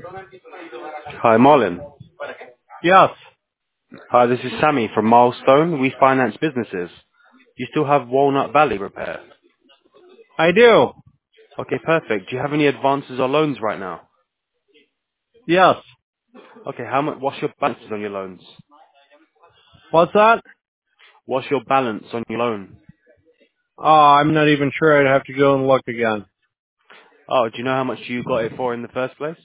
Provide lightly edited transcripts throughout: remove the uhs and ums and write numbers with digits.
Hi, Marlon. Yes, Hi, this is Sammy from Milestone. We finance businesses. You still have Walnut Valley repair? I do. Okay, perfect. Do you have any advances or loans right now? Yes. Okay, what's your balances on your loans? What's that? What's your balance on your loan? I'm not even sure. I'd have to go and look again. Oh, do you know how much you got it for in the first place?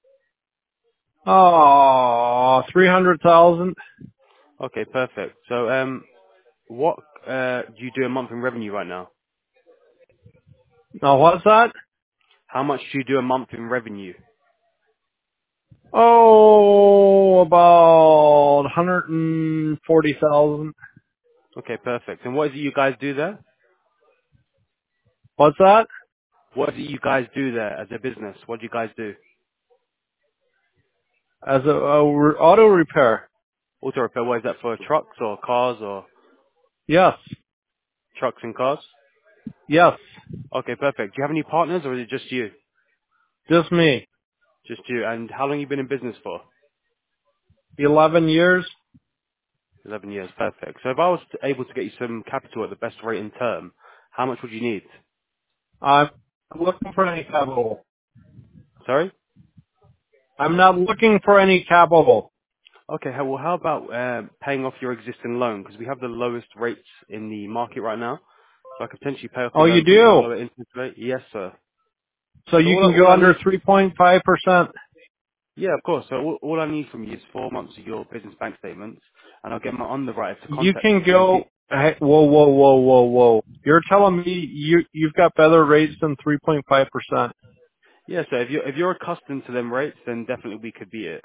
300,000. Okay, perfect. So, what do you do a month in revenue right now? Now, what's that? How much do you do a month in revenue? Oh, about 140,000. Okay, perfect. And what is it you guys do there? What's that? What is it you guys do there as a business? What do you guys do? As auto repair. Auto repair, what is that for? Trucks or cars or Yes. trucks and cars? Yes. Okay, perfect. Do you have any partners or is it just you? Just me. Just you. And how long you been in business for? 11 years. 11 years. Perfect. So if I was able to get you some capital at the best rate in term, how much would you need? I'm looking for any capital. Sorry? I'm not looking for any capital. Okay, well, how about paying off your existing loan? Because we have the lowest rates in the market right now. So I could potentially pay off Oh, your you loan for you at a do? lower interest rate. Yes, sir. So So you can all go I under need, 3.5%. yeah, of course. So all I need from you is 4 months of your business bank statements, and I'll get my underwriter to You contact can you. And go. Hey, whoa, whoa, whoa, whoa, whoa! You're telling me you've got better rates than 3.5%? yeah, so if you're accustomed to them rates, then definitely we could beat it.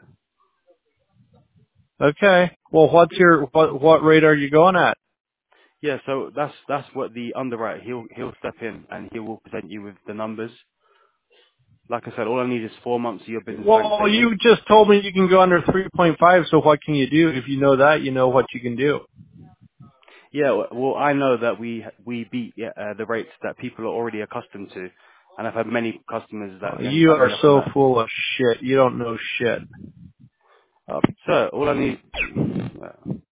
Okay. Well, what rate are you going at? Yeah, so that's what the underwriter he'll step in and he will present you with the numbers. Like I said, all I need is 4 months of your business bank Well, statement. you just told me you can go under 3.5. So what can you do? If you know that, you know what you can do. Yeah, well I know that we beat the rates that people are already accustomed to, and I've had many customers that can You back are me up on so that. full of shit. You don't know shit. Sir, all I need.